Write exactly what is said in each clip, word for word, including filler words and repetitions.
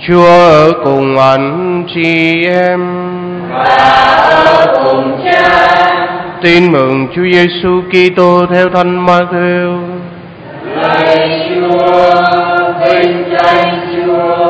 Chúa ở cùng anh chị em và ở cùng Cha. Tin mừng Chúa Giêsu Kitô theo Thánh Ma-thêu. Lạy Chúa, vinh danh Chúa.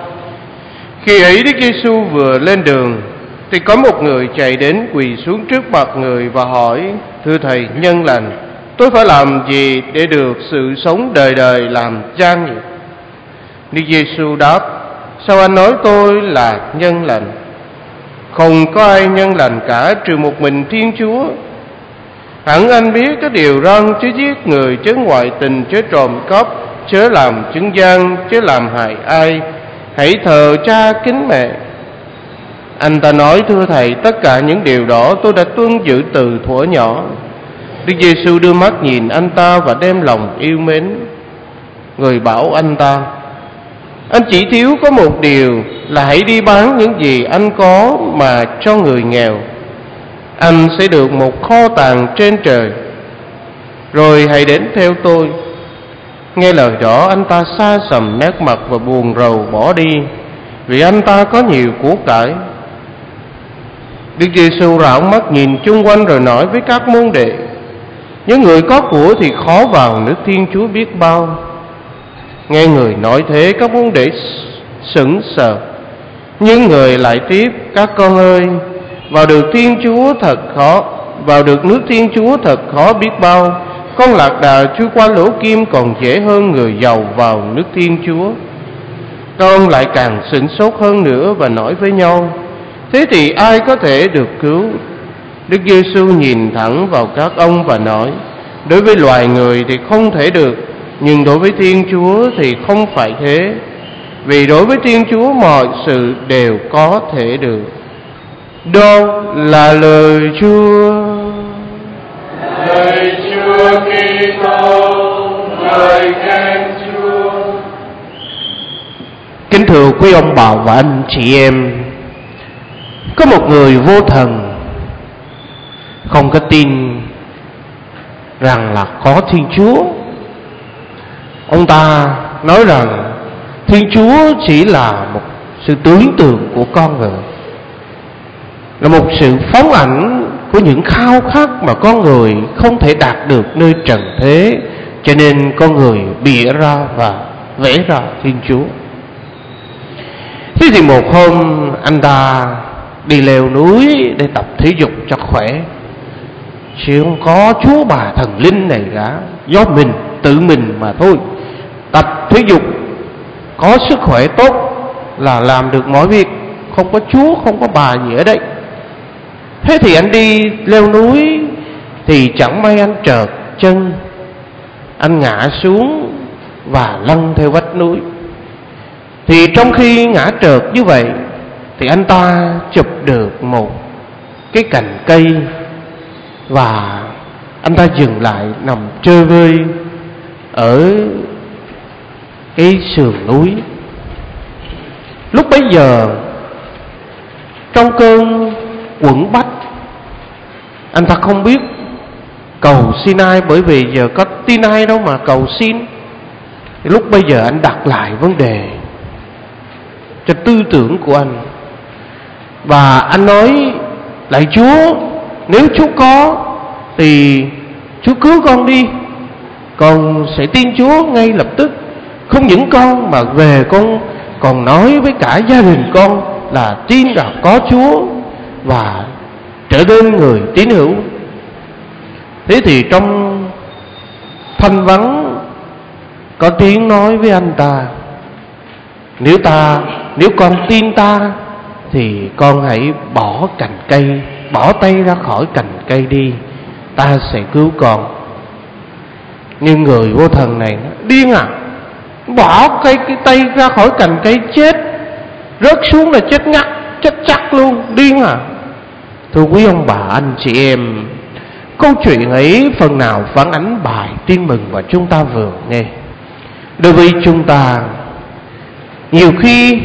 Khi ấy Đức Giêsu vừa lên đường thì có một người chạy đến quỳ xuống trước mặt người và hỏi: Thưa Thầy nhân lành, tôi phải làm gì để được sự sống đời đời làm cha nhỉ? Đức Giêsu đáp: Sao anh nói tôi là nhân lành? Không có ai nhân lành cả trừ một mình Thiên Chúa. Hẳn anh biết cái điều răn chớ giết người, chớ ngoại tình, chớ trộm cắp, chớ làm chứng gian, chớ làm hại ai, hãy thờ cha kính mẹ. Anh ta nói: Thưa Thầy, tất cả những điều đó tôi đã tuân giữ từ thuở nhỏ. Đức Giêsu đưa mắt nhìn anh ta và đem lòng yêu mến. Người bảo anh ta: Anh chỉ thiếu có một điều là hãy đi bán những gì anh có mà cho người nghèo, anh sẽ được một kho tàng trên trời. Rồi hãy đến theo tôi. Nghe lời đó, anh ta xa sầm nét mặt và buồn rầu bỏ đi, vì anh ta có nhiều của cải. Đức Giêsu rảo mắt nhìn chung quanh rồi nói với các môn đệ: Những người có của thì khó vào nước Thiên Chúa biết bao. Nghe người nói thế, các môn đệ sững sờ. Nhưng người lại tiếp: Các con ơi, vào được Thiên Chúa thật khó, vào được nước Thiên Chúa thật khó biết bao. Con lạc đà chui qua lỗ kim còn dễ hơn người giàu vào nước Thiên Chúa. Con lại càng sửng sốt hơn nữa và nói với nhau: Thế thì ai có thể được cứu? Đức Giêsu nhìn thẳng vào các ông và nói: Đối với loài người thì không thể được, nhưng đối với Thiên Chúa thì không phải thế. Vì đối với Thiên Chúa mọi sự đều có thể được. Đó là lời Chúa. Lời Chúa Kitô, lời khen Chúa. Kính thưa quý ông bà và anh chị em, có một người vô thần không có tin rằng là có Thiên Chúa. Ông ta nói rằng Thiên Chúa chỉ là một sự tưởng tượng của con người, là một sự phóng ảnh của những khao khát mà con người không thể đạt được nơi trần thế, cho nên con người bịa ra và vẽ ra Thiên Chúa. Thế thì một hôm anh ta đi leo núi để tập thể dục cho khỏe, chứ không có Chúa bà thần linh này cả, do mình tự mình mà thôi. Tập thể dục có sức khỏe tốt là làm được mọi việc, không có Chúa, không có bà gì ở đây. Thế thì anh đi leo núi thì chẳng may anh trợt chân, anh ngã xuống và lăn theo vách núi. Thì trong khi ngã trợt như vậy thì anh ta chụp được một cái cành cây và anh ta dừng lại nằm chơi vơi ở cái sườn núi. Lúc bấy giờ trong cơn quẫn bách, anh ta không biết cầu xin ai, bởi vì giờ có tin ai đâu mà cầu xin. Thì lúc bây giờ anh đặt lại vấn đề cho tư tưởng của anh, và anh nói: Lạy Chúa, nếu Chúa có thì Chúa cứu con đi, con sẽ tin Chúa ngay lập tức. Không những con mà về con còn nói với cả gia đình con là tin rằng có Chúa và trở nên người tín hữu. Thế thì trong thanh vắng có tiếng nói với anh ta: Nếu ta, nếu con tin ta thì con hãy bỏ cành cây, bỏ tay ra khỏi cành cây đi, ta sẽ cứu con. Nhưng người vô thần này nó điên à, bỏ cây cái tay ra khỏi cành cây chết, rớt xuống là chết ngắt, chết chắc luôn, điên à. Thưa quý ông bà anh chị em, câu chuyện ấy phần nào phản ánh bài tin mừng mà chúng ta vừa nghe. Đối với chúng ta, nhiều khi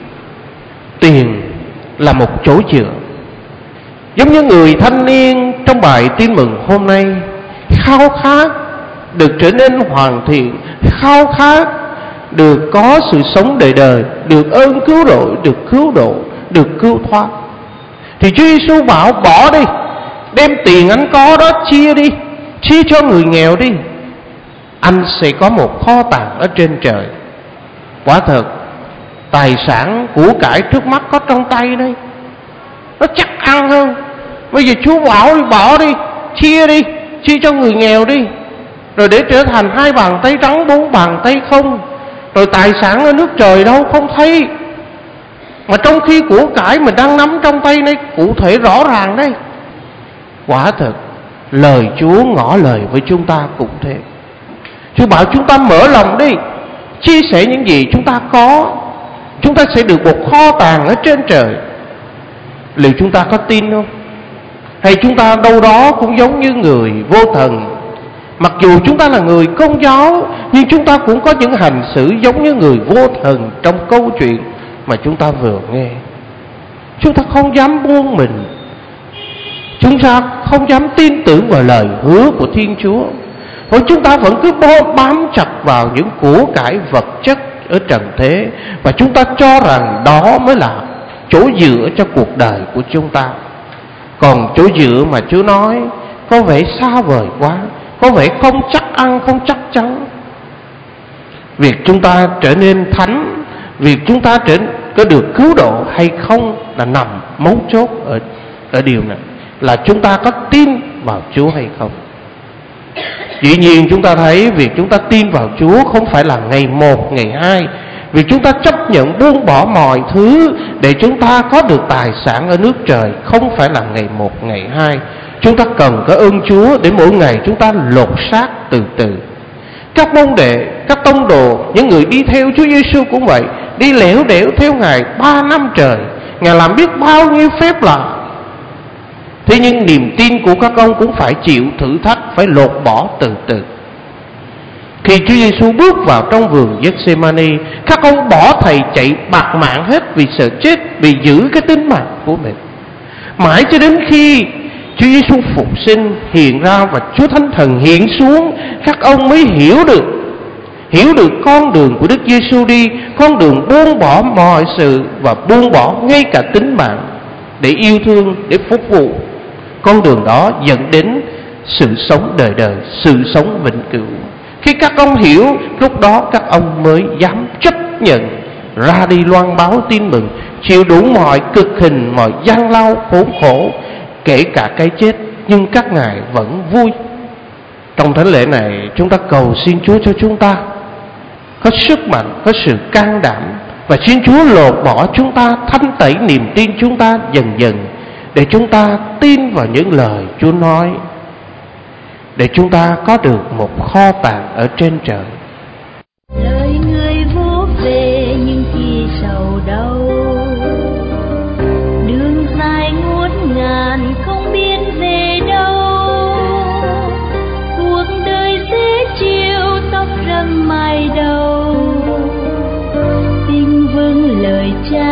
tiền là một chỗ dựa. Giống như người thanh niên trong bài tin mừng hôm nay, khao khát được trở nên hoàn thiện, khao khát được có sự sống đời đời, được ơn cứu rỗi, được cứu độ, được cứu thoát. Thì Chúa Giêsu bảo bỏ đi, đem tiền anh có đó chia đi, chia cho người nghèo đi, anh sẽ có một kho tàng ở trên trời. Quả thật, tài sản của cải trước mắt có trong tay đây, nó chắc ăn hơn. Bây giờ Chúa bảo bỏ đi, chia đi, chia cho người nghèo đi, rồi để trở thành hai bàn tay trắng bốn bàn tay không. Rồi tài sản ở nước trời đâu không thấy, mà trong khi của cải mình đang nắm trong tay này cụ thể rõ ràng đây. Quả thật, lời Chúa ngỏ lời với chúng ta cũng thế. Chúa bảo chúng ta mở lòng đi, chia sẻ những gì chúng ta có, chúng ta sẽ được một kho tàng ở trên trời. Liệu chúng ta có tin không? Hay chúng ta đâu đó cũng giống như người vô thần? Mặc dù chúng ta là người Công giáo, nhưng chúng ta cũng có những hành xử giống như người vô thần trong câu chuyện mà chúng ta vừa nghe. Chúng ta không dám buông mình, chúng ta không dám tin tưởng vào lời hứa của Thiên Chúa, bởi chúng ta vẫn cứ bám chặt vào những của cải vật chất ở trần thế, và chúng ta cho rằng đó mới là chỗ dựa cho cuộc đời của chúng ta. Còn chỗ dựa mà Chúa nói có vẻ xa vời quá, có vẻ không chắc ăn, không chắc chắn. Việc chúng ta trở nên thánh, việc chúng ta trở có được cứu độ hay không là nằm mấu chốt ở, ở điều này, là chúng ta có tin vào Chúa hay không. Dĩ nhiên chúng ta thấy việc chúng ta tin vào Chúa không phải là ngày một, ngày hai. Việc chúng ta chấp nhận buông bỏ mọi thứ để chúng ta có được tài sản ở nước trời không phải là ngày một, ngày hai. Chúng ta cần có ơn Chúa để mỗi ngày chúng ta lột xác từ từ. Các môn đệ, các tông đồ, những người đi theo Chúa Giêsu cũng vậy, đi lẻo đẻo theo Ngài ba năm trời. Ngài làm biết bao nhiêu phép lạ. Thế nhưng niềm tin của các ông cũng phải chịu thử thách, phải lột bỏ từ từ. Khi Chúa Giêsu bước vào trong vườn Gethsemane, các ông bỏ thầy chạy bạt mạng hết vì sợ chết, vì giữ cái tính mạng của mình. Mãi cho đến khi Chúa Giêsu phục sinh hiện ra và Chúa Thánh Thần hiện xuống, các ông mới hiểu được hiểu được con đường của Đức Giêsu đi, con đường buông bỏ mọi sự và buông bỏ ngay cả tính mạng để yêu thương, để phục vụ. Con đường đó dẫn đến sự sống đời đời, sự sống vĩnh cửu. Khi các ông hiểu, lúc đó các ông mới dám chấp nhận ra đi loan báo tin mừng, chịu đủ mọi cực hình, mọi gian lao khốn khổ, kể cả cái chết, nhưng các ngài vẫn vui. Trong thánh lễ này, chúng ta cầu xin Chúa cho chúng ta có sức mạnh, có sự can đảm, và xin Chúa lột bỏ chúng ta, thanh tẩy niềm tin chúng ta dần dần, để chúng ta tin vào những lời Chúa nói, để chúng ta có được một kho tàng ở trên trời. Lời người vô về nhưng chỉ sầu đau, đường dài ngút ngàn không biết về đâu. Cuộc đời dễ chịu, tóc râm mai đầu, tình vâng lời cha